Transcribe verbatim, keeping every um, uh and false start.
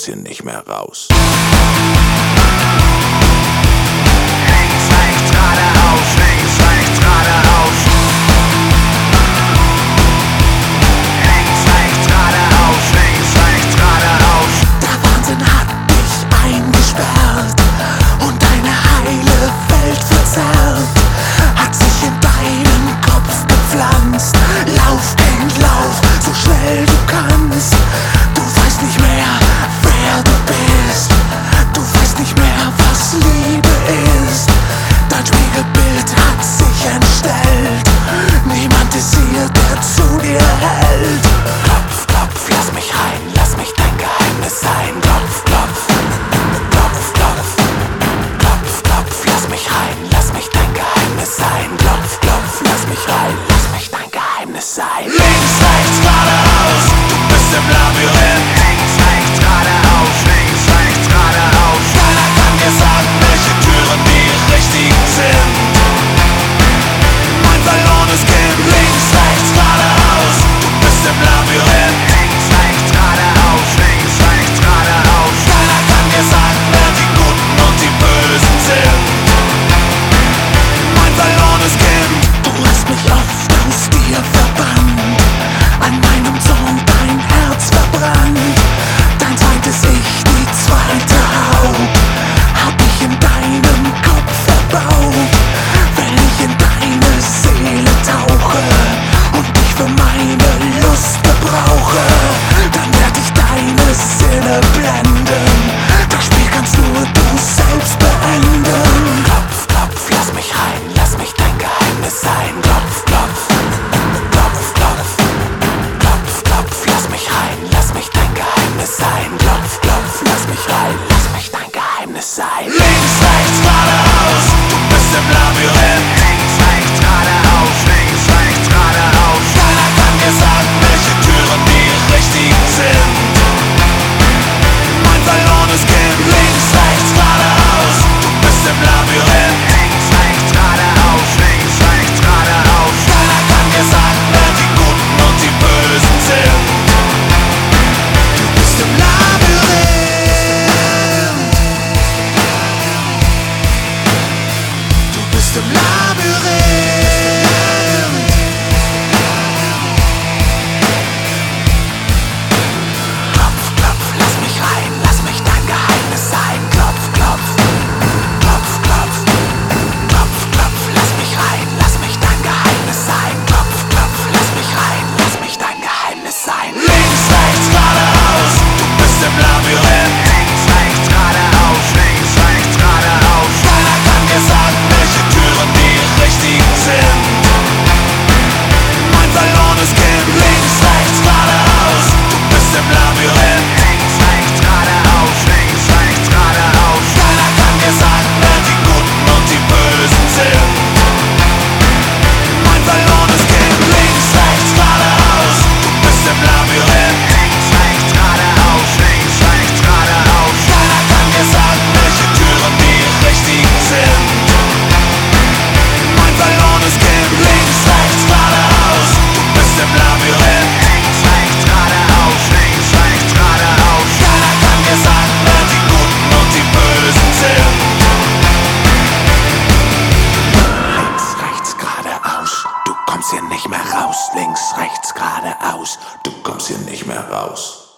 hier nicht mehr raus. Links, rechts, geradeaus, links, rechts, geradeaus. Links, rechts, geradeaus, links, rechts, geradeaus. Der Wahnsinn hat dich eingesperrt und deine heile Welt verzerrt. Hat sich in deinen Kopf gepflanzt. Lauf, Kind, lauf, so schnell du kannst. Du weißt nicht mehr, wer du bist. Du weißt nicht mehr, was Liebe ist. Dein Spiegelbild hat sich entstellt. Niemand ist hier, der zu dir hält. Klopf, klopf, lass mich rein, lass mich dein Geheimnis sein. Klopf, klopf, klopf, klopf, klopf, klopf, lass mich rein, lass mich dein Geheimnis sein. Klopf, klopf, lass mich rein, lass mich dein Geheimnis sein. Links, rechts, geradeaus, du bist im Labyrinth. Links, rechts, geradeaus, links, rechts, geradeaus. Keiner kann dir sagen, welche Türen die richtigen sind. Mein verlorenes Kind. Links, rechts, geradeaus, du bist im Labyrinth. Links, rechts, geradeaus, links, rechts, geradeaus. Keiner kann dir sagen, wer die Guten und die Bösen sind. Mein verlorenes Kind. Du hast mich oft aus dir verbannt, an meinem Zorn dein Herz verbrannt. Dein zweites Ich, die zweite Haut, hab ich in deinem Kopf verbaut. Wenn ich in deine Seele tauche und dich für meine Lust gebrauche, dann werd ich deine Sinne blenden. Das Spiel kannst nur du selbst beenden. Klopf, klopf, lass mich rein, lass mich dein Geheimnis sein. Klopf, klopf, klopf, klopf, klopf, klopf, lass mich rein, lass mich dein Geheimnis sein. Klopf, klopf, lass mich rein, lass mich dein Geheimnis sein. Links, rechts, geradeaus, du bist im Labyrinth. Links, rechts, geradeaus, links, rechts, geradeaus. Keiner kann dir sagen, welche Türen die richtigen sind. Mein verlorenes Kind. Links, rechts, geradeaus, du bist im Labyrinth. Links, rechts, geradeaus, links, rechts, geradeaus. Keiner kann dir sagen, wer die Guten und die Bösen sind. Du bist im Labyrinth. Du bist im Labyrinth. Klopf, klopf, lass mich rein, lass mich dein Geheimnis sein. Klopf, klopf, klopf, klopf, klopf, klopf, lass mich rein, lass mich dein Geheimnis sein. Klopf, klopf, lass mich rein, lass mich dein Geheimnis sein. Links, rechts, geradeaus, du bist im Labyrinth. Links, rechts, geradeaus, links, rechts, geradeaus. Keiner kann dir sagen, welche Türen die richtigen sind. Mein verlorenes Kind. Links, rechts, geradeaus, du bist im Labyrinth. Links, rechts, geradeaus, links, rechts, geradeaus. Keiner kann dir sagen, wer die Guten und die Bösen sind. Mein verlorenes Kind. Links, rechts, geradeaus, du bist im Labyrinth. Links, rechts, geradeaus, links, rechts, geradeaus. Keiner kann dir sagen, welche Türen die richtigen sind. Mein verlorenes Kind. Links, rechts, geradeaus, du bist im Labyrinth. Links, rechts, geradeaus, links, rechts, geradeaus. Keiner kann dir sagen, wer die Guten und die Bösen sind. Links, rechts, geradeaus, du kommst hier nicht mehr raus. Links, rechts, geradeaus, Du kommst hier nicht mehr raus.